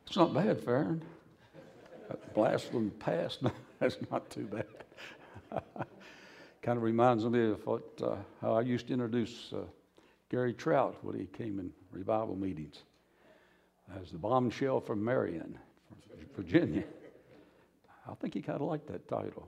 It's not bad, Farron. Blast from the past, no, that's not too bad. Kind of reminds me of how I used to introduce Gary Trout when he came in revival meetings as the bombshell from Marion, Virginia. I think he kind of liked that title.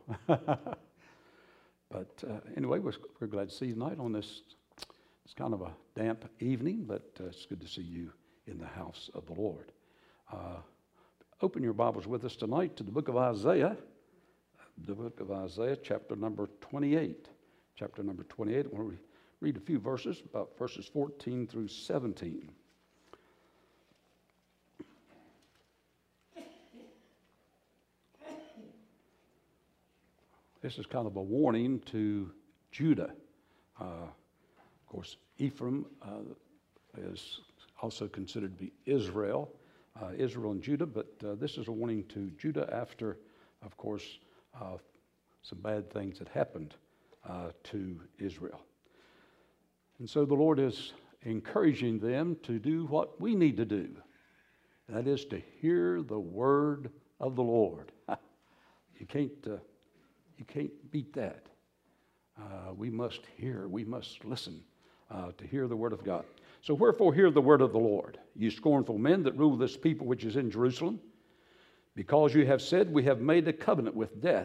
But anyway, we're glad to see you tonight on this. It's kind of a damp evening, but it's good to see you in the house of the Lord. Open your Bibles with us tonight to the book of Isaiah. The book of Isaiah, chapter number 28. Chapter number 28, I want to read a few verses, about verses 14 through 17. This is kind of a warning to Judah. Of course, Ephraim is also considered to be Israel and Judah, but this is a warning to Judah after, of course, some bad things had happened to Israel. And so the Lord is encouraging them to do what we need to do. And that is to hear the word of the Lord. You can't beat that. We must hear, we must listen to hear the word of God. So wherefore hear the word of the Lord, you scornful men that rule this people which is in Jerusalem, because you have said, we have made a covenant with death,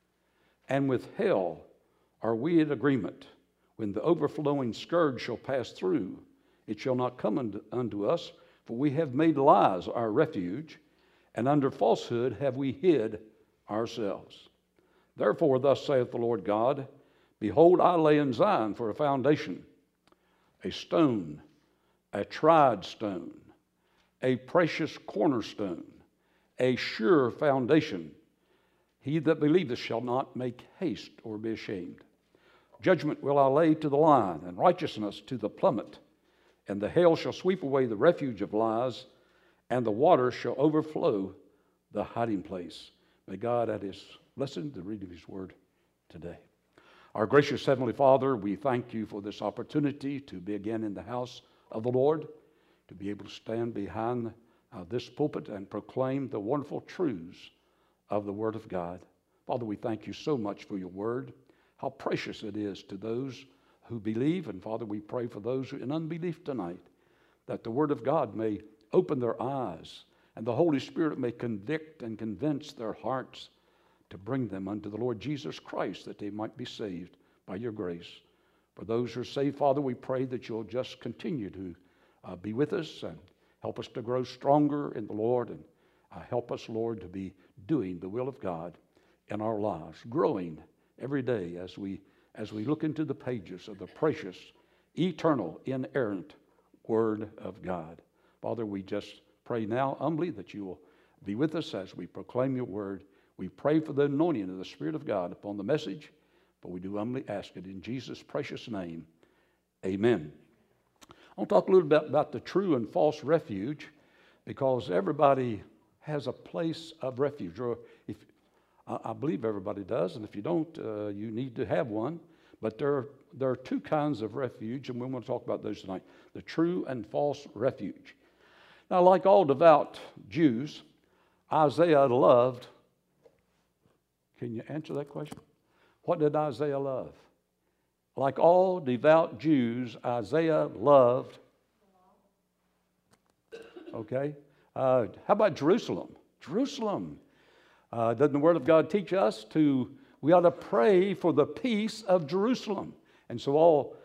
and with hell are we in agreement. When the overflowing scourge shall pass through, it shall not come unto us, for we have made lies our refuge, and under falsehood have we hid ourselves. Therefore thus saith the Lord God, behold, I lay in Zion for a foundation, a stone, a tried stone, a precious cornerstone, a sure foundation. He that believeth shall not make haste or be ashamed. Judgment will I lay to the lion, and righteousness to the plummet. And the hail shall sweep away the refuge of lies, and the water shall overflow the hiding place. May God add his blessing to the reading of his word today. Our gracious Heavenly Father, we thank you for this opportunity to be again in the house of the Lord, to be able to stand behind this pulpit and proclaim the wonderful truths of the Word of God. Father, we thank you so much for your Word, how precious it is to those who believe. And Father, we pray for those who are in unbelief tonight, that the Word of God may open their eyes, and the Holy Spirit may convict and convince their hearts to bring them unto the Lord Jesus Christ, that they might be saved by your grace. For those who are saved, Father, we pray that you'll just continue to be with us and help us to grow stronger in the Lord, and help us, Lord, to be doing the will of God in our lives, growing every day as we look into the pages of the precious, eternal, inerrant Word of God. Father, we just pray now humbly that you will be with us as we proclaim your word. We pray for the anointing of the Spirit of God upon the message, but we do humbly ask it in Jesus' precious name. Amen. I want to talk a little bit about the true and false refuge, because everybody has a place of refuge, or I believe everybody does, and if you don't, you need to have one. But there are two kinds of refuge, and we want to talk about those tonight, the true and false refuge. Now, like all devout Jews, Isaiah loved. Can you answer that question? What did Isaiah love? Like all devout Jews, Isaiah loved. Okay. How about Jerusalem? Jerusalem. Doesn't the Word of God teach us we ought to pray for the peace of Jerusalem? And so all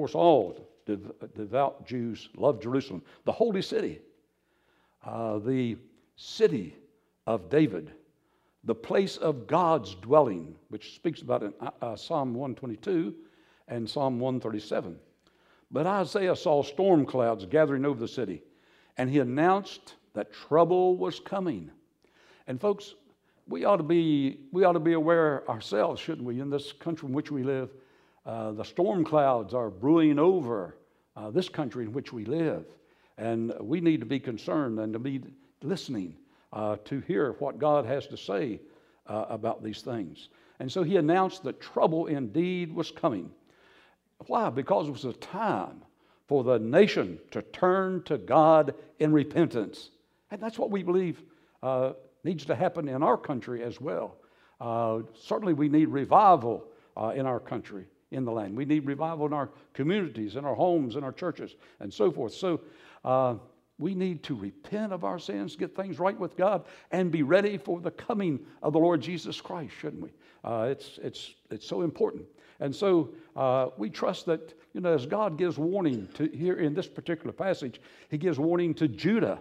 devout Jews love Jerusalem, the holy city, the city of David, the place of God's dwelling, which speaks about in Psalm 122 and Psalm 137. But Isaiah saw storm clouds gathering over the city, and he announced that trouble was coming. And folks, we ought to be aware ourselves, shouldn't we, in this country in which we live? The storm clouds are brewing over this country in which we live, and we need to be concerned and to be listening to hear what God has to say about these things. And so he announced that trouble indeed was coming. Why? Because it was a time for the nation to turn to God in repentance. And that's what we believe needs to happen in our country as well. Certainly we need revival in our country, in the land. We need revival in our communities, in our homes, in our churches, and so forth. So we need to repent of our sins, get things right with God, and be ready for the coming of the Lord Jesus Christ, shouldn't we? It's so important. And so we trust that, as God gives warning to here in this particular passage, He gives warning to Judah.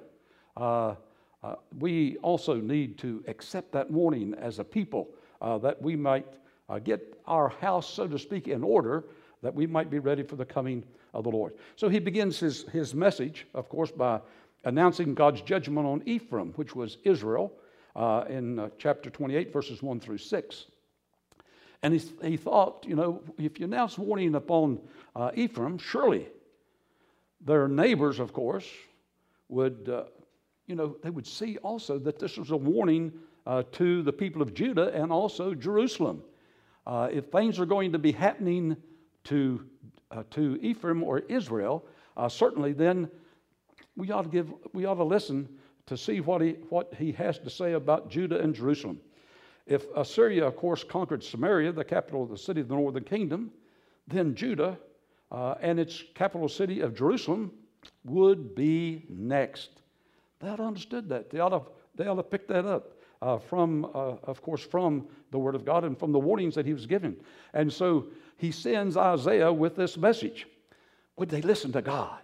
We also need to accept that warning as a people, that we might get our house, so to speak, in order, that we might be ready for the coming of the Lord. So he begins his message, of course, by announcing God's judgment on Ephraim, which was Israel, in chapter 28, verses 1 through 6. And he thought, if you announce warning upon Ephraim, surely their neighbors, of course, would, they would see also that this was a warning to the people of Judah and also Jerusalem. If things are going to be happening to Ephraim or Israel, certainly then we ought to listen to see what he has to say about Judah and Jerusalem. If Assyria, of course, conquered Samaria, the capital of the city of the northern kingdom, then Judah and its capital city of Jerusalem would be next. They ought to have understood that. They ought to pick that up from the Word of God and from the warnings that he was given. And so he sends Isaiah with this message. Would they listen to God?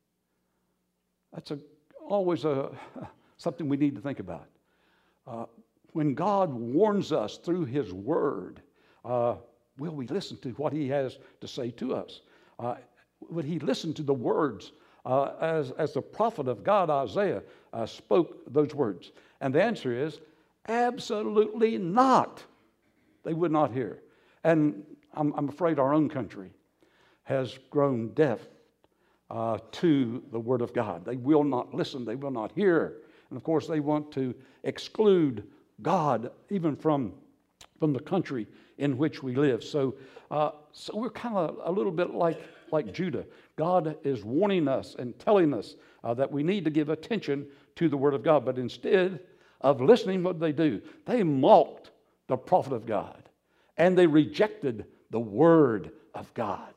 That's always something we need to think about. When God warns us through His Word, will we listen to what He has to say to us? Would He listen to the words as the prophet of God, Isaiah, spoke those words? And the answer is absolutely not. They would not hear. And I'm afraid our own country has grown deaf to the Word of God. They will not listen. They will not hear. And of course, they want to exclude God even from the country in which we live. So we're kind of a little bit like Judah. God is warning us and telling us that we need to give attention to the Word of God. But instead of listening, what did they do? They mocked the prophet of God. And they rejected the Word of God.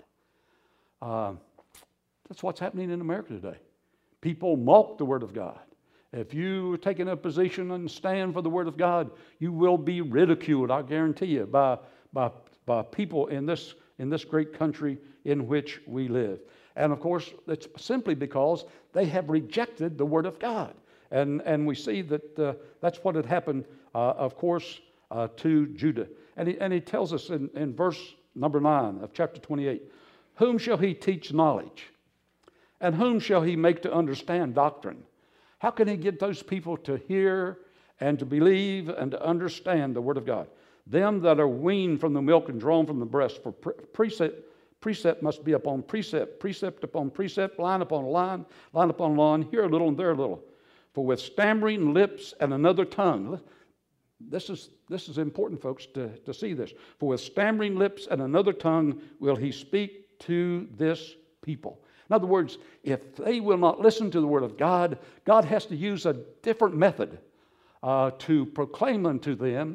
That's what's happening in America today. People mock the Word of God. If you take a position and stand for the Word of God, you will be ridiculed, I guarantee you, by people in this great country in which we live. And of course, it's simply because they have rejected the Word of God. And we see that that's what had happened, of course, to Judah. And he tells us in verse number 9 of chapter 28, whom shall he teach knowledge? And whom shall he make to understand doctrine? How can he get those people to hear and to believe and to understand the Word of God? Them that are weaned from the milk and drawn from the breast, for precept must be upon precept, precept upon precept, line upon line, line upon line, here a little and there a little. For with stammering lips and another tongue, this is important, folks, to see this. For with stammering lips and another tongue will he speak to this people. In other words, if they will not listen to the Word of God, God has to use a different method to proclaim unto them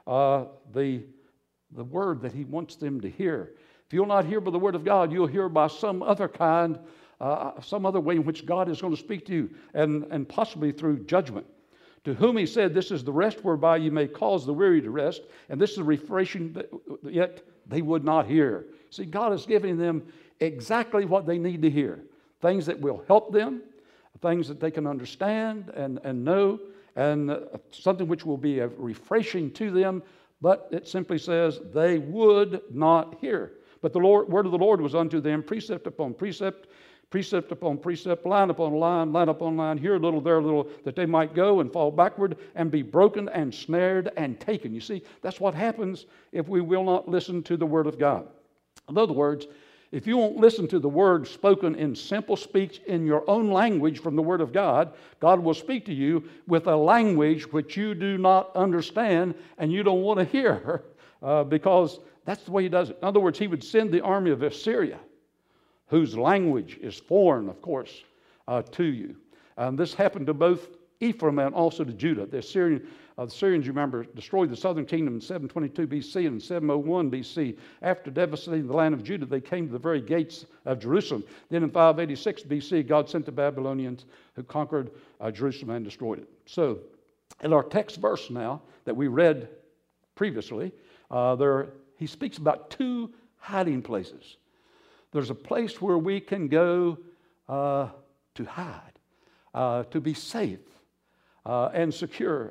the Word that He wants them to hear. If you'll not hear by the Word of God, you'll hear by some other kind, some other way in which God is going to speak to you, and possibly through judgment. To whom He said, this is the rest whereby you may cause the weary to rest, and this is refreshing, yet they would not hear. See, God is giving them exactly what they need to hear. Things that will help them, things that they can understand and know, and something which will be refreshing to them, but it simply says they would not hear. But the word of the Lord was unto them precept upon precept, precept upon precept, line upon line, line upon line, here a little, there a little, that they might go and fall backward and be broken and snared and taken. You see, that's what happens if we will not listen to the Word of God. In other words, if you won't listen to the Word spoken in simple speech in your own language from the Word of God, God will speak to you with a language which you do not understand and you don't want to hear because that's the way He does it. In other words, He would send the army of Assyria, whose language is foreign, of course, to you. This happened to both Ephraim and also to Judah. The Syrians, you remember, destroyed the southern kingdom in 722 BC and in 701 BC. After devastating the land of Judah, they came to the very gates of Jerusalem. Then in 586 BC, God sent the Babylonians who conquered Jerusalem and destroyed it. So, in our text verse now that we read previously, he speaks about two hiding places. There's a place where we can go to hide, to be safe and secure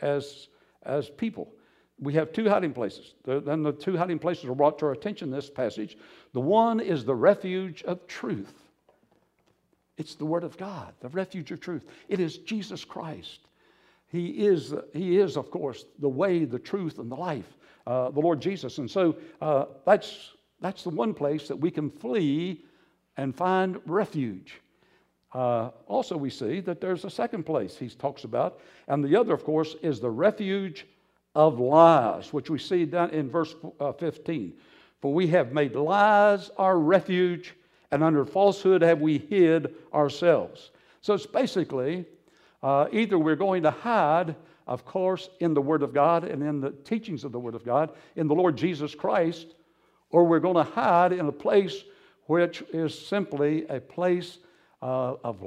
as people. We have two hiding places. Then the two hiding places are brought to our attention in this passage. The one is the refuge of truth. It's the Word of God, the refuge of truth. It is Jesus Christ. He is, of course, the way, the truth, and the life, the Lord Jesus. And so that's the one place that we can flee and find refuge. Also, we see that there's a second place he talks about, and the other, of course, is the refuge of lies, which we see down in verse 15. For we have made lies our refuge, and under falsehood have we hid ourselves. So it's basically either we're going to hide, of course, in the Word of God and in the teachings of the Word of God, in the Lord Jesus Christ, or we're going to hide in a place which is simply a place of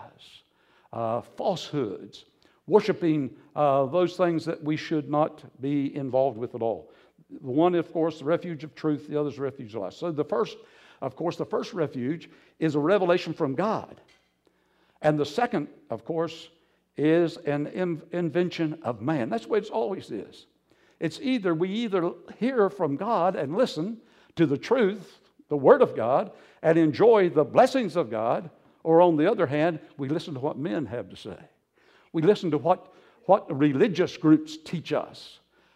lies, falsehoods, worshiping those things that we should not be involved with at all. The one, of course, the refuge of truth, the other is the refuge of lies. So the first refuge is a revelation from God. And the second, of course, is an invention of man. That's the way it always is. We either hear from God and listen to the truth, the Word of God, and enjoy the blessings of God, or on the other hand, we listen to what men have to say. We listen to what religious groups teach us.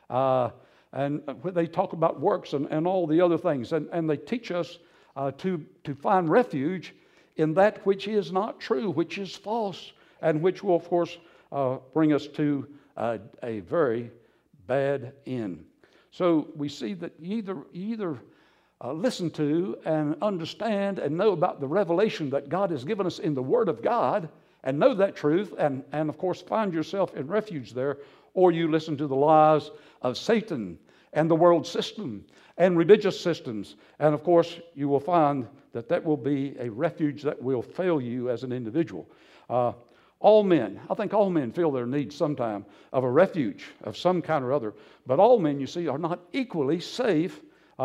And they talk about works and all the other things. And they teach us to find refuge in that which is not true, which is false, and which will, of course, bring us to a very bad end. So we see that you either listen to and understand and know about the revelation that God has given us in the Word of God and know that truth and of course find yourself in refuge there, or you listen to the lies of Satan and the world system and religious systems, and of course you will find that will be a refuge that will fail you as an individual. All men, I think all men feel their need sometime of a refuge of some kind or other, but all men, you see, are not equally safe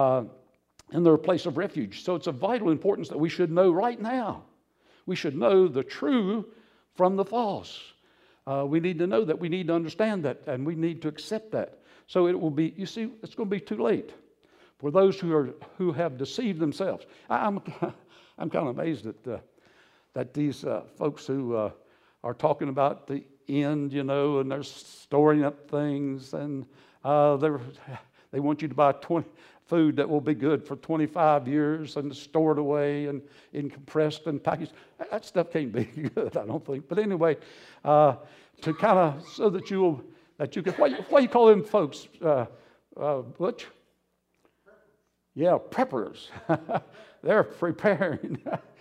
in their place of refuge. So it's of vital importance that we should know right now. We should know the true from the false. We need to know that. We need to understand that, and we need to accept that. So it will be, you see, it's going to be too late for those who have deceived themselves. I'm kind of amazed that these folks who are talking about the end, and they're storing up things, and they want you to buy food that will be good for 25 years and store it away and in compressed and packaged. That stuff can't be good, I don't think. But anyway, to kind of so that you can, what do you call them folks, Butch? Yeah, preppers. They're preparing.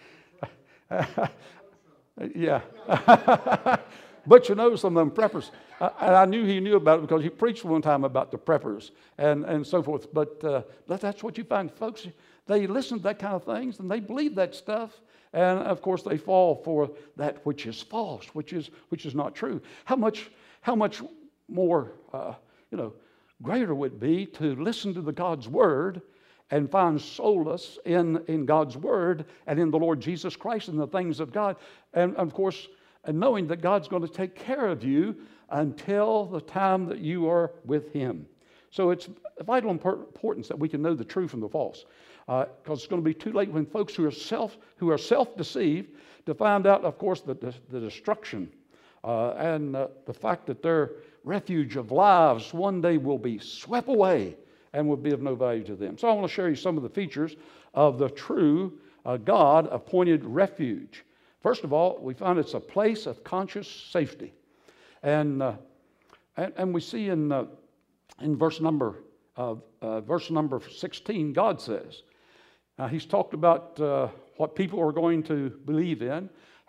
Yeah. Butch knows some of them preppers. And I knew he knew about it because he preached one time about the preppers and so forth. But that's what you find, folks. They listen to that kind of things and they believe that stuff. And of course, they fall for that which is false, which is not true. How much more, greater would it be to listen to the God's Word and find solace in God's Word and in the Lord Jesus Christ and the things of God. And of course, and knowing that God's going to take care of you until the time that you are with Him. So it's of vital importance that we can know the true from the false. Because it's going to be too late when folks who are self-deceived to find out, of course, the destruction and the fact that their refuge of lives one day will be swept away and will be of no value to them. So I want to show you some of the features of the true God-appointed refuge. First of all, we find it's a place of conscious safety. And we see in verse number 16, God says, he's talked about what people are going to believe in,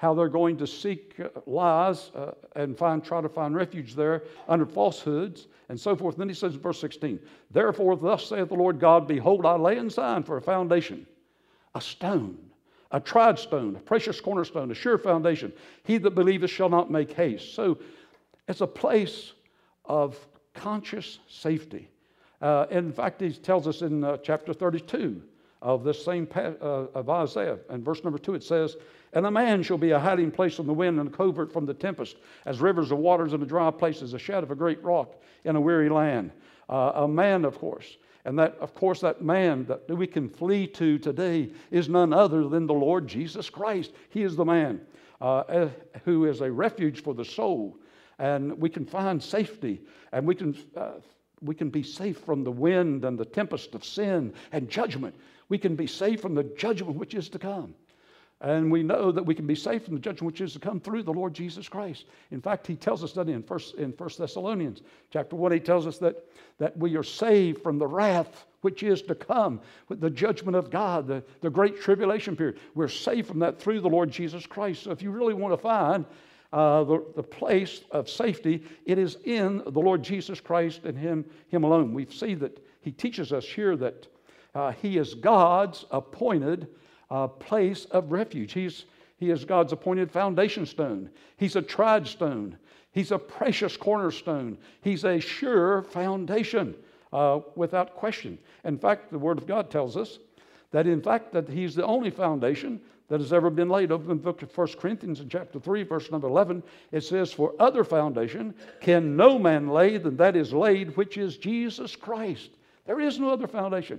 how they're going to seek lies and try to find refuge there under falsehoods and so forth. And then he says in verse 16, therefore thus saith the Lord God, behold, I lay in Zion for a foundation, a stone, a tried stone, a precious cornerstone, a sure foundation. He that believeth shall not make haste. So it's a place of conscious safety. In fact, he tells us in chapter 32 of this same of Isaiah, and verse number 2, it says, and a man shall be a hiding place from the wind and a covert from the tempest, as rivers of waters in a dry place, as a shadow of a great rock in a weary land. A man, of course. And that, of course, that man that we can flee to today is none other than the Lord Jesus Christ. He is the man who is a refuge for the soul. And we can find safety, and we can be safe from the wind and the tempest of sin and judgment. We can be safe from the judgment which is to come. And we know that we can be safe from the judgment which is to come through the Lord Jesus Christ. In fact, he tells us that in 1 Thessalonians chapter 1, he tells us that we are saved from the wrath which is to come, with the judgment of God, the great tribulation period. We're saved from that through the Lord Jesus Christ. So if you really want to find the place of safety, it is in the Lord Jesus Christ and Him alone. We see that he teaches us here that he is God's appointed place of refuge. He is God's appointed foundation stone. He's a tried stone. He's a precious cornerstone. He's a sure foundation without question. In fact, the Word of God tells us that in fact that He's the only foundation that has ever been laid. Over in the book of 1 Corinthians in chapter 3, verse number 11, it says, for other foundation can no man lay than that is laid, which is Jesus Christ. There is no other foundation.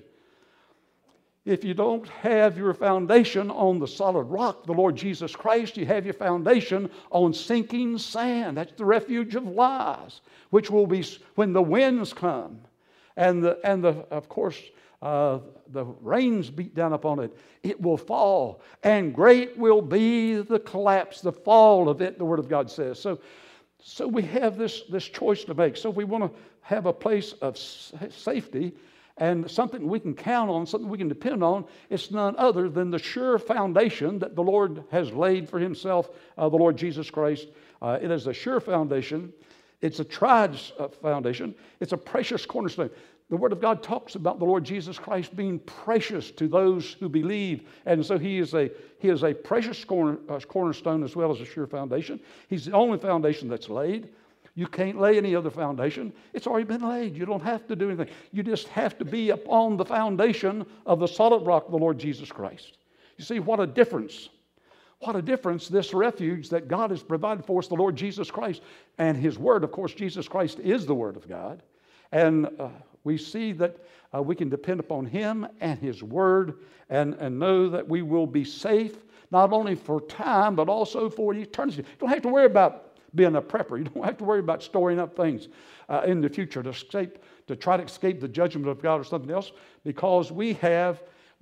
If you don't have your foundation on the solid rock, the Lord Jesus Christ, you have your foundation on sinking sand. That's the refuge of lies, which will be when the winds come and of course the rains beat down upon it. It will fall, and great will be the collapse, the fall of it. The Word of God says. So we have this choice to make. So if we want to have a place of safety, and something we can count on, something we can depend on, it's none other than the sure foundation that the Lord has laid for Himself, the Lord Jesus Christ. It is a sure foundation. It's a tried foundation. It's a precious cornerstone. The Word of God talks about the Lord Jesus Christ being precious to those who believe. And so He is a precious cornerstone as well as a sure foundation. He's the only foundation that's laid. You can't lay any other foundation. It's already been laid. You don't have to do anything. You just have to be upon the foundation of the solid rock of the Lord Jesus Christ. You see, what a difference. What a difference this refuge that God has provided for us, the Lord Jesus Christ, and His Word. Of course, Jesus Christ is the Word of God. And we see that we can depend upon Him and His Word and know that we will be safe, not only for time, but also for eternity. You don't have to worry about being a prepper. You don't have to worry about storing up things in the future to try to escape the judgment of God or something else, because we have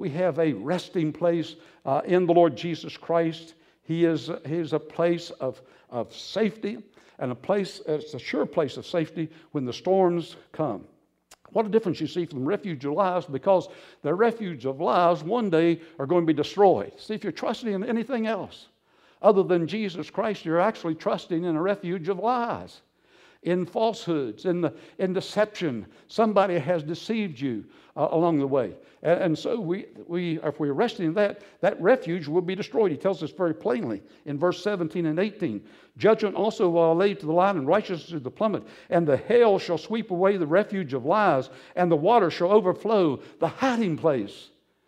a resting place in the Lord Jesus Christ. He is a place of safety, and it's a sure place of safety when the storms come. What a difference you see from the refuge of lies, because the refuge of lies one day are going to be destroyed. See, if you're trusting in anything else other than Jesus Christ, you're actually trusting in a refuge of lies, in falsehoods, in deception. Somebody has deceived you along the way. And so if we're resting in that refuge will be destroyed. He tells us very plainly in verse 17 and 18. Judgment also will I lay to the line, and righteousness to the plummet, and the hail shall sweep away the refuge of lies, and the water shall overflow the hiding place.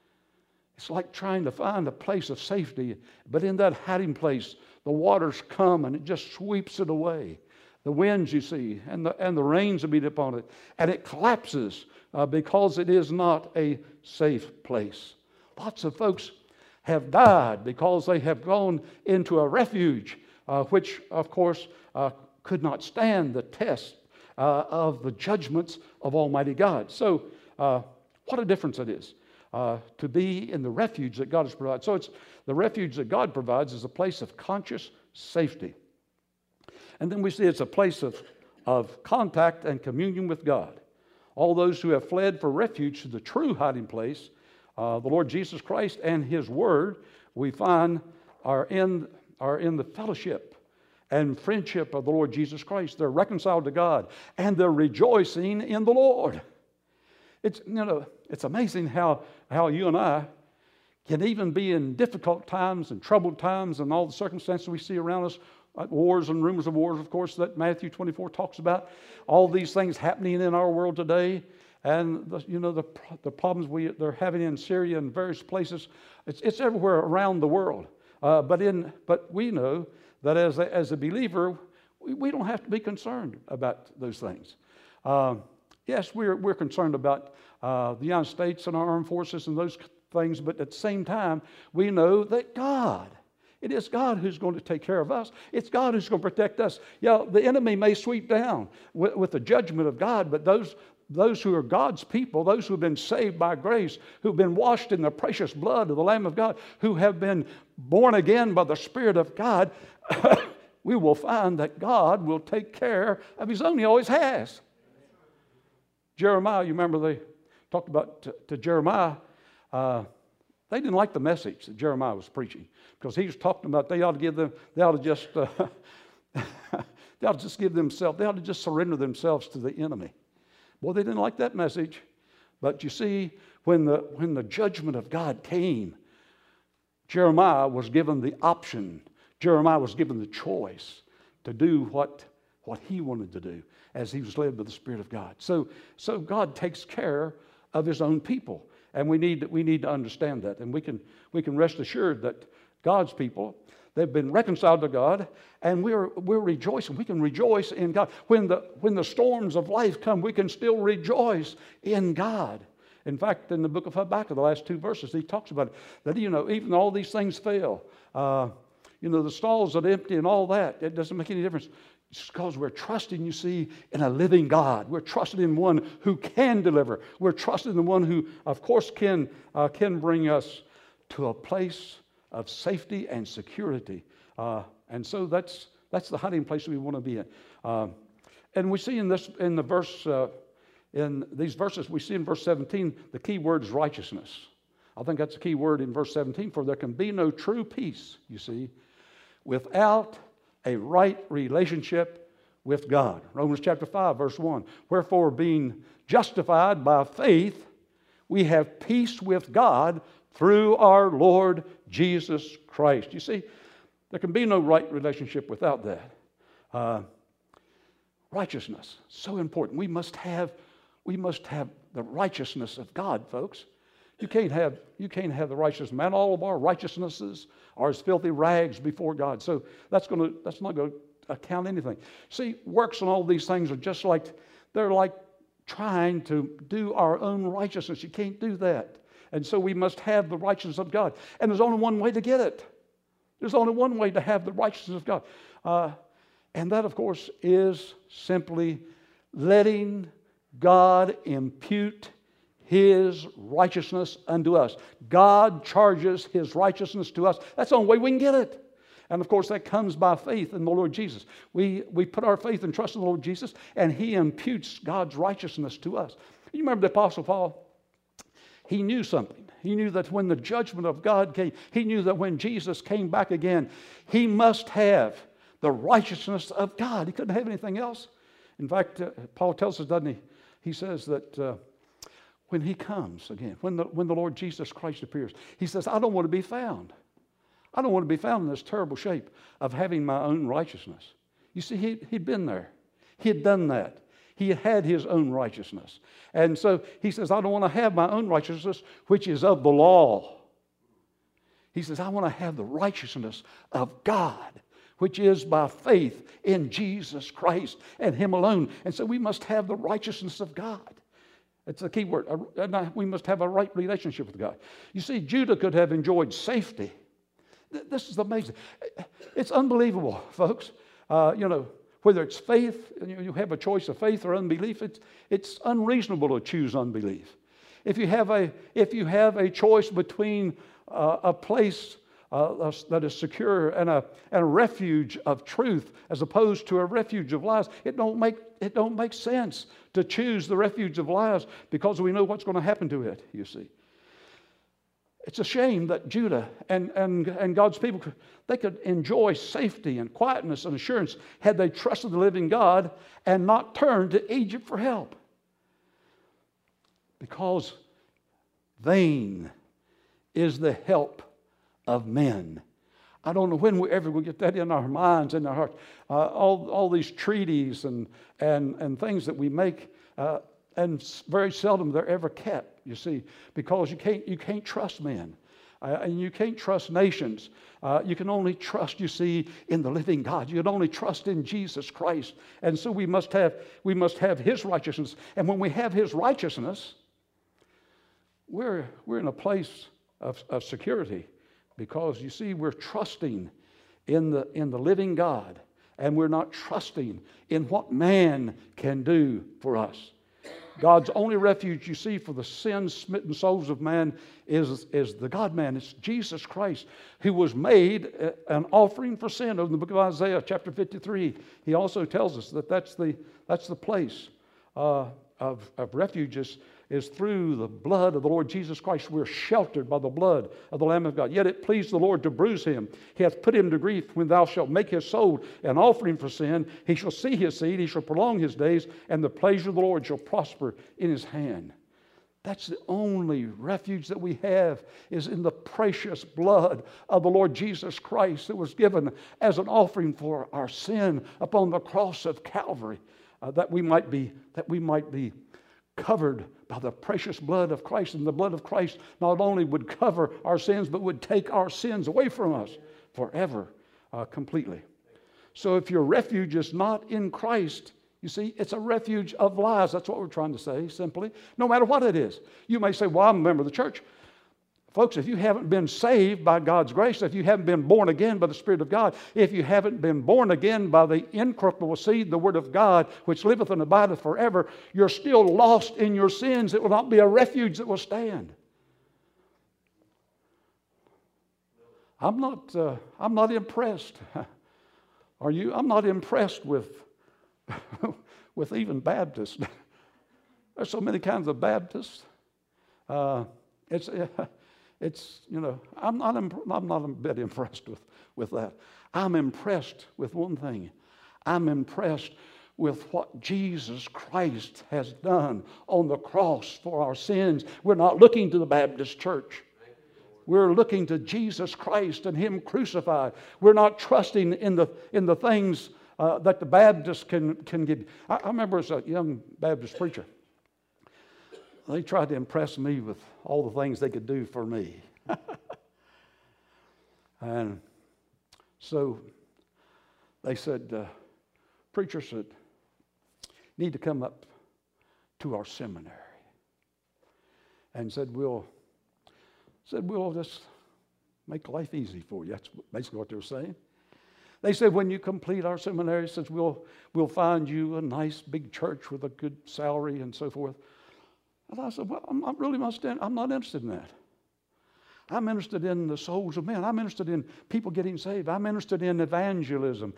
It's like trying to find a place of safety, but in that hiding place, the waters come and it just sweeps it away. The winds, you see, and the rains beat upon it, and it collapses because it is not a safe place. Lots of folks have died because they have gone into a refuge which, of course, could not stand the test of the judgments of Almighty God. So what a difference it is to be in the refuge that God has provided. So it's the refuge that God provides is a place of conscious safety. And then we see it's a place of contact and communion with God. All those who have fled for refuge to the true hiding place, the Lord Jesus Christ and His Word, we find are are in the fellowship and friendship of the Lord Jesus Christ. They're reconciled to God, and they're rejoicing in the Lord. It's amazing how you and I can even be in difficult times and troubled times and all the circumstances we see around us, wars and rumors of wars, of course, that Matthew 24 talks about. All these things happening in our world today, and the problems they're having in Syria and various places. It's everywhere around the world. But we know that as a believer, we don't have to be concerned about those things. Yes, we're concerned about the United States and our armed forces and those things, but at the same time, we know that it is God who's going to take care of us. It's God who's going to protect us. Yeah, the enemy may sweep down with the judgment of God, but those who are God's people, those who have been saved by grace, who've been washed in the precious blood of the Lamb of God, who have been born again by the Spirit of God, we will find that God will take care of His own. He always has. Jeremiah, you remember they talked about to Jeremiah, they didn't like the message that Jeremiah was preaching, because he was talking about they ought to just surrender themselves to the enemy. Well, they didn't like that message. But you see, when the judgment of God came, Jeremiah was given the option. Jeremiah was given the choice to do what he wanted to do as he was led by the Spirit of God. So God takes care of His own people, and we need to understand that, and we can rest assured that God's people, they've been reconciled to God, and we're rejoicing. We can rejoice in God. When the storms of life come, we can still rejoice in God. In fact, in the book of Habakkuk, the last 2 verses, he talks about it, that even all these things fail. The stalls are empty and all that. It doesn't make any difference. It's because we're trusting, you see, in a living God. We're trusting in one who can deliver. We're trusting in one who, of course, can bring us to a place of safety and security. And so that's the hiding place we want to be in. And we see in these verses, we see in verse 17, the key word is righteousness. I think that's the key word in verse 17, for there can be no true peace, you see, without a right relationship with God. Romans chapter 5, verse 1. Wherefore, being justified by faith, we have peace with God through our Lord Jesus Christ. You see, there can be no right relationship without that. Righteousness, so important. We must have the righteousness of God, folks. You can't have the righteousness of man. All of our righteousnesses are as filthy rags before God. So that's not going to account anything. See, works and all these things are just they're like trying to do our own righteousness. You can't do that. And so we must have the righteousness of God. And there's only one way to get it. There's only one way to have the righteousness of God. And that, of course, is simply letting God impute His righteousness unto us. God charges His righteousness to us. That's the only way we can get it. And of course, that comes by faith in the Lord Jesus. We put our faith and trust in the Lord Jesus, and He imputes God's righteousness to us. You remember the Apostle Paul? He knew something. He knew that when the judgment of God came, he knew that when Jesus came back again, he must have the righteousness of God. He couldn't have anything else. In fact, Paul tells us, doesn't he? He says that when He comes again, when the Lord Jesus Christ appears, He says, I don't want to be found. I don't want to be found in this terrible shape of having my own righteousness. You see, he'd been there. He had done that. He had his own righteousness. And so he says, I don't want to have my own righteousness, which is of the law. He says, I want to have the righteousness of God, which is by faith in Jesus Christ and Him alone. And so we must have the righteousness of God. It's the key word. We must have a right relationship with God. You see, Judah could have enjoyed safety. This is amazing. It's unbelievable, folks. Whether it's faith, you have a choice of faith or unbelief, it's unreasonable to choose unbelief. If you have a choice between a place that is secure and a refuge of truth as opposed to a refuge of lies, it don't make sense to choose the refuge of lies, because we know what's going to happen to it, you see. It's a shame that Judah and God's people, they could enjoy safety and quietness and assurance had they trusted the living God and not turned to Egypt for help. Because vain is the help of men. I don't know when we ever will get that in our minds, in our hearts. All these treaties and things that we make, and very seldom they're ever kept, you see, because you can't trust men. And you can't trust nations. You can only trust, you see, in the living God. You can only trust in Jesus Christ. And so we must have His righteousness. And when we have His righteousness, we're in a place of security, because you see, we're trusting in the living God, and we're not trusting in what man can do for us. God's only refuge, you see, for the sin-smitten souls of man is the God-man. It's Jesus Christ, who was made an offering for sin. In the book of Isaiah, chapter 53, he also tells us that that's the place of refuge is through the blood of the Lord Jesus Christ. We're sheltered by the blood of the Lamb of God. Yet it pleased the Lord to bruise him. He hath put him to grief. When thou shalt make his soul an offering for sin, he shall see his seed, he shall prolong his days, and the pleasure of the Lord shall prosper in his hand. That's the only refuge that we have, is in the precious blood of the Lord Jesus Christ that was given as an offering for our sin upon the cross of Calvary, that we might be covered by the precious blood of Christ. And the blood of Christ not only would cover our sins, but would take our sins away from us forever, completely. So if your refuge is not in Christ, you see, it's a refuge of lies. That's what we're trying to say, simply. No matter what it is. You may say, well, I'm a member of the church. Folks, if you haven't been saved by God's grace, if you haven't been born again by the Spirit of God, if you haven't been born again by the incorruptible seed, the Word of God, which liveth and abideth forever, you're still lost in your sins. It will not be a refuge that will stand. I'm not impressed. Are you? I'm not impressed with even Baptists. There's so many kinds of Baptists. It's I'm not a bit impressed with that. I'm impressed with one thing. I'm impressed with what Jesus Christ has done on the cross for our sins. We're not looking to the Baptist church. We're looking to Jesus Christ and Him crucified. We're not trusting in the things that the Baptists can give. I remember as a young Baptist preacher, they tried to impress me with all the things they could do for me. And so they said, preachers that need to come up to our seminary. And said, we'll just make life easy for you. That's basically what they were saying. They said, when you complete our seminary, says we'll find you a nice big church with a good salary and so forth. And I said, well, I'm not interested in that. I'm interested in the souls of men. I'm interested in people getting saved. I'm interested in evangelism.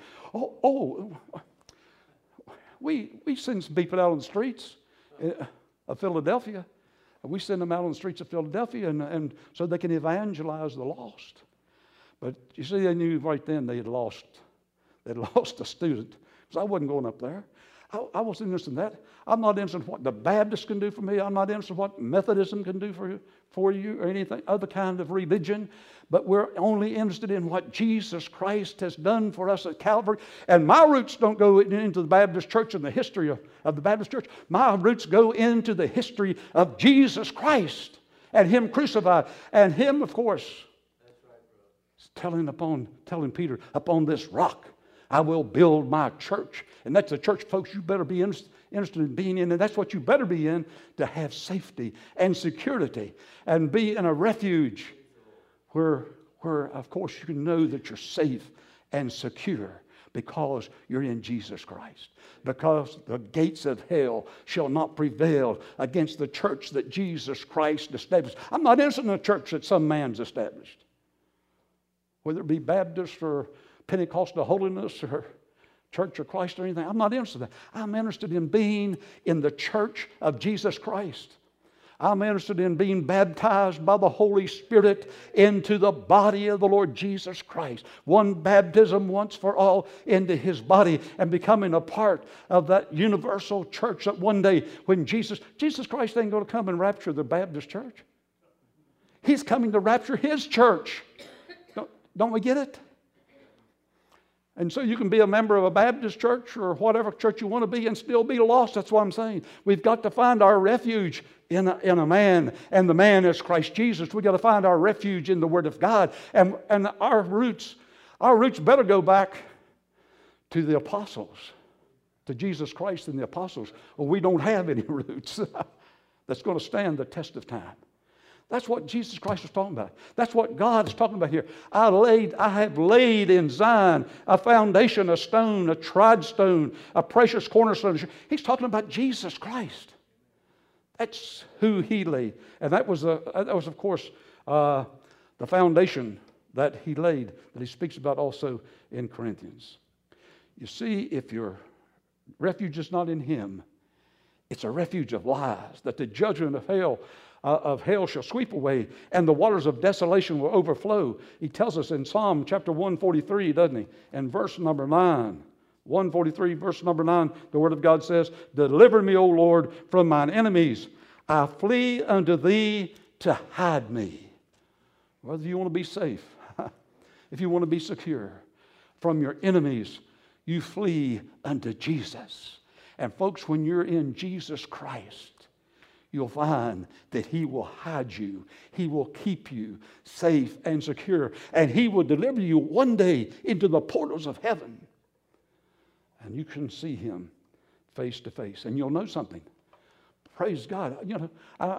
We send some people out on the streets of Philadelphia. We send them out on the streets of Philadelphia and so they can evangelize the lost. But you see, they knew right then they'd lost a student, because I wasn't going up there. I wasn't interested in that. I'm not interested in what the Baptists can do for me. I'm not interested in what Methodism can do for you or anything other kind of religion. But we're only interested in what Jesus Christ has done for us at Calvary. And my roots don't go into the Baptist church and the history of the Baptist church. My roots go into the history of Jesus Christ and Him crucified. And Him, of course, telling Peter, upon this rock I will build my church. And that's a church, folks, you better be interested in being in. And that's what you better be in, to have safety and security and be in a refuge where of course, you can know that you're safe and secure because you're in Jesus Christ. Because the gates of hell shall not prevail against the church that Jesus Christ established. I'm not interested in a church that some man's established, whether it be Baptist or Pentecostal holiness or Church of Christ or anything. I'm not interested in that. I'm interested in being in the church of Jesus Christ. I'm interested in being baptized by the Holy Spirit into the body of the Lord Jesus Christ. One baptism once for all into His body, and becoming a part of that universal church that one day when Jesus Christ ain't going to come and rapture the Baptist church. He's coming to rapture His church. Don't we get it? And so you can be a member of a Baptist church or whatever church you want to be and still be lost. That's what I'm saying. We've got to find our refuge in a man, and the man is Christ Jesus. We've got to find our refuge in the Word of God. And our roots better go back to the apostles, to Jesus Christ and the apostles. Well, we don't have any roots that's going to stand the test of time. That's what Jesus Christ was talking about. That's what God is talking about here. I have laid in Zion a foundation, a stone, a tried stone, a precious cornerstone. He's talking about Jesus Christ. That's who He laid. And that was of course, the foundation that He laid, that He speaks about also in Corinthians. You see, if your refuge is not in Him, it's a refuge of lies, that the judgment of hell shall sweep away, and the waters of desolation will overflow. He tells us in Psalm chapter 143, doesn't he? And verse number 9. 143, verse number 9, the Word of God says, "Deliver me, O Lord, from mine enemies. I flee unto Thee to hide me." Whether you want to be safe, if you want to be secure from your enemies, you flee unto Jesus. And folks, when you're in Jesus Christ, you'll find that He will hide you. He will keep you safe and secure. And He will deliver you one day into the portals of heaven. And you can see Him face to face. And you'll know something. Praise God. You know,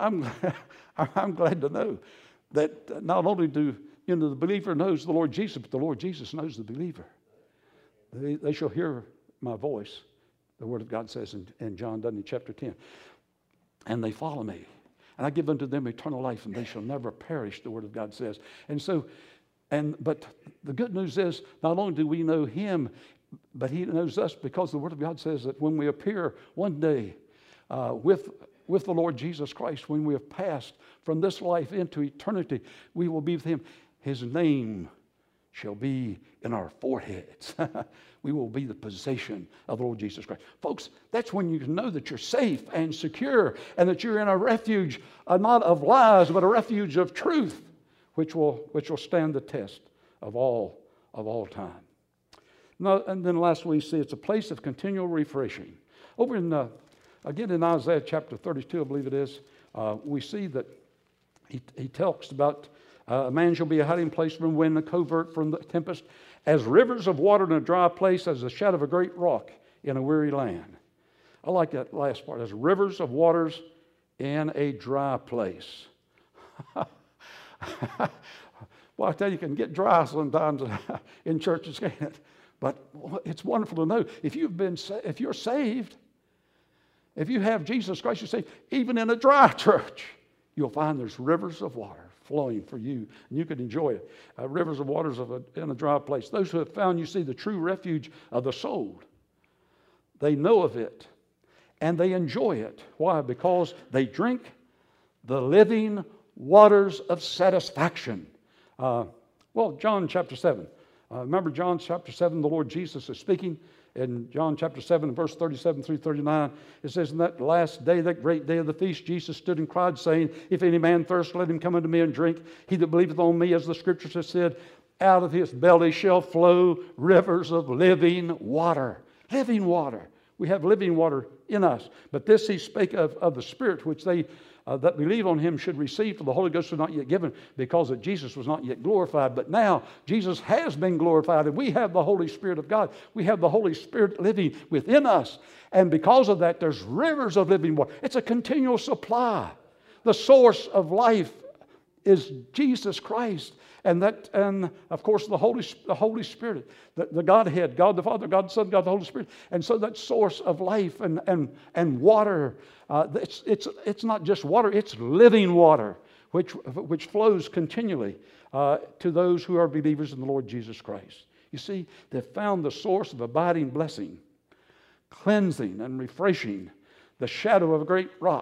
I'm glad to know that not only do the believer knows the Lord Jesus, but the Lord Jesus knows the believer. They shall hear my voice, the Word of God says in John, doesn't it, chapter 10. And they follow me. And I give unto them eternal life, and they shall never perish, the Word of God says. But the good news is, not only do we know Him, but He knows us, because the Word of God says that when we appear one day with the Lord Jesus Christ, when we have passed from this life into eternity, we will be with Him. His name shall be in our foreheads. We will be the possession of the Lord Jesus Christ. Folks, that's when you can know that you're safe and secure, and that you're in a refuge, not of lies, but a refuge of truth, which will stand the test of all time. Now, and then lastly, we see it's a place of continual refreshing. Over in, again in Isaiah chapter 32, I believe it is, we see that he talks about a man shall be a hiding place from wind, a covert from the tempest, as rivers of water in a dry place, as the shadow of a great rock in a weary land. I like that last part, as rivers of waters in a dry place. Well, I tell you, can get dry sometimes in churches, can't it? But it's wonderful to know if you're saved, if you have Jesus Christ, you're saved, even in a dry church, you'll find there's rivers of water flowing for you, and you can enjoy it. Rivers of waters in a dry place. Those who have found, you see, the true refuge of the soul, they know of it, and they enjoy it. Why? Because they drink the living waters of satisfaction. John chapter 7. Remember John chapter 7, the Lord Jesus is speaking. In John chapter 7, verse 37 through 39, it says, "In that last day, that great day of the feast, Jesus stood and cried, saying, If any man thirst, let him come unto me and drink. He that believeth on me, as the Scriptures have said, out of his belly shall flow rivers of living water." Living water. We have living water in us. But this he spake of the Spirit, which they that believe on Him should receive, for the Holy Ghost was not yet given, because that Jesus was not yet glorified. But now Jesus has been glorified, and we have the Holy Spirit of God. We have the Holy Spirit living within us. And because of that, there's rivers of living water. It's a continual supply. The source of life is Jesus Christ. And of course, the Holy Spirit, the Godhead, God the Father, God the Son, God the Holy Spirit. And so that source of life and water, it's not just water, it's living water, which flows continually to those who are believers in the Lord Jesus Christ. You see, they've found the source of abiding blessing, cleansing and refreshing, the shadow of a great rock,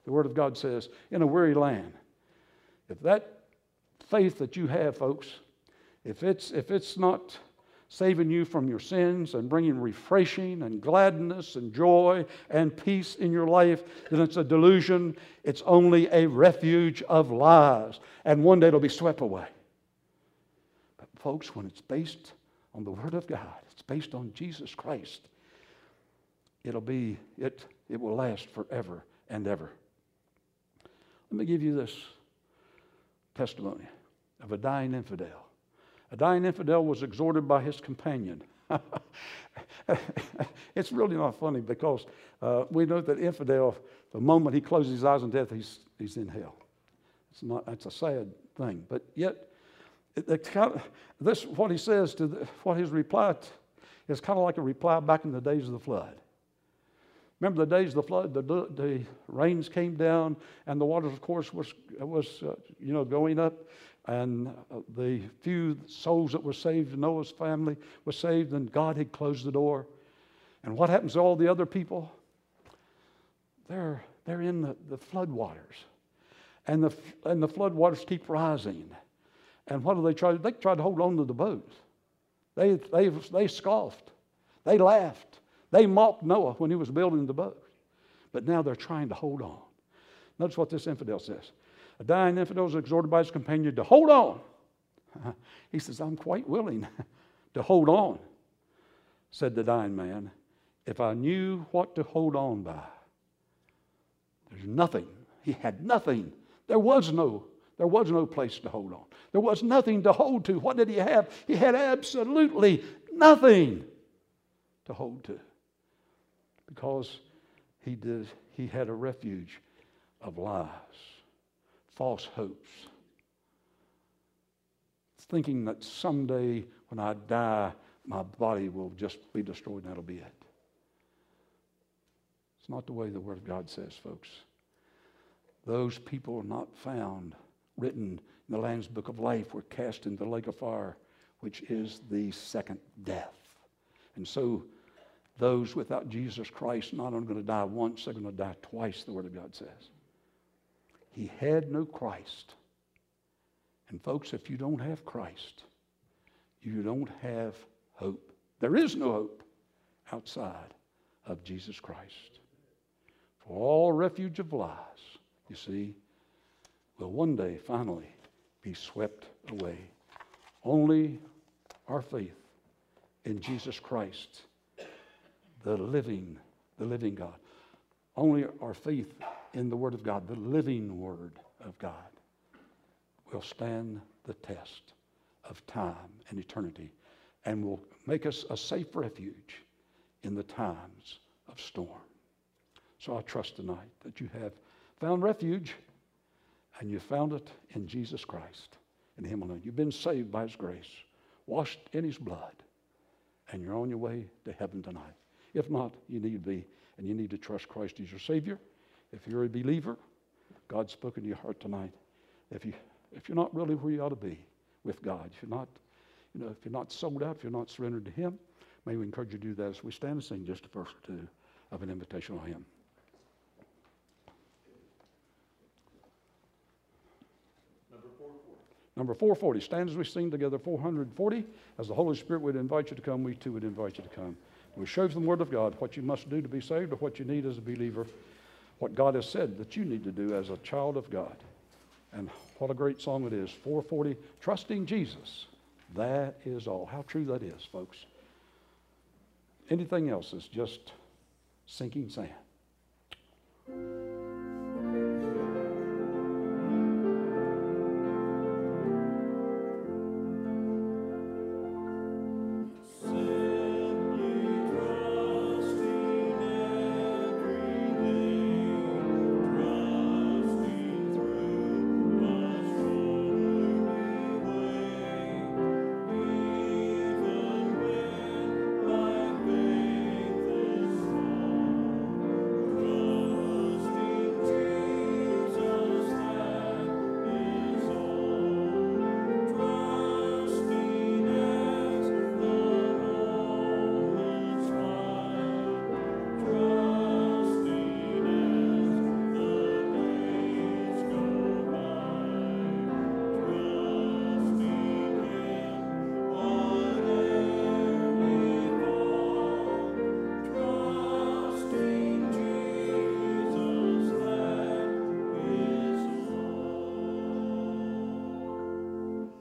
the Word of God says, in a weary land. If that faith that you have, folks, if it's not saving you from your sins and bringing refreshing and gladness and joy and peace in your life, then it's a delusion. It's only a refuge of lies. And one day it'll be swept away. But folks, when it's based on the Word of God, it's based on Jesus Christ, it will last forever and ever. Let me give you this testimony of a dying infidel. A dying infidel was exhorted by his companion. It's really not funny because we know that infidel, the moment he closes his eyes in death, he's in hell. That's a sad thing. But yet, what he says what his reply is kind of like a reply back in the days of the flood. Remember the days of the flood, the rains came down and the waters, of course, was going up. And the few souls that were saved, Noah's family was saved, and God had closed the door. And what happens to all the other people? They're in the flood waters. And the flood waters keep rising. And what do they try to do? They try to hold on to the boat. They scoffed. They laughed. They mocked Noah when he was building the boat. But now they're trying to hold on. Notice what this infidel says. A dying infidel is exhorted by his companion to hold on. He says, I'm quite willing to hold on, said the dying man, if I knew what to hold on by. There's nothing. He had nothing. There was no place to hold on. There was nothing to hold to. What did he have? He had absolutely nothing to hold to. Because he had a refuge of lies, false hopes, thinking that someday when I die, my body will just be destroyed and that'll be it. It's not the way the Word of God says, folks. Those people are not found written in the Lamb's Book of Life were cast into the lake of fire, which is the second death. And so those without Jesus Christ not only going to die once, they're going to die twice, the Word of God says. He had no Christ. And folks, if you don't have Christ, you don't have hope. There is no hope outside of Jesus Christ. For all refuge of lies, you see, will one day finally be swept away. Only our faith in Jesus Christ, the living God. Only our faith in the Word of God, the living Word of God, will stand the test of time and eternity and will make us a safe refuge in the times of storm. So I trust tonight that you have found refuge and you found it in Jesus Christ, in Him alone. You've been saved by His grace, washed in His blood, and you're on your way to heaven tonight. If not, you need to be, and you need to trust Christ as your Savior. If you're a believer, God's spoken to your heart tonight. If you're not really where you ought to be with God, if you're not sold out, if you're not surrendered to Him, may we encourage you to do that as we stand and sing just a verse or two of an invitational hymn. Number 440. Stand as we sing together 440. As the Holy Spirit would invite you to come, we too would invite you to come. We show from the Word of God what you must do to be saved or what you need as a believer, what God has said that you need to do as a child of God. And what a great song it is. 440, trusting Jesus. That is all. How true that is, folks. Anything else is just sinking sand.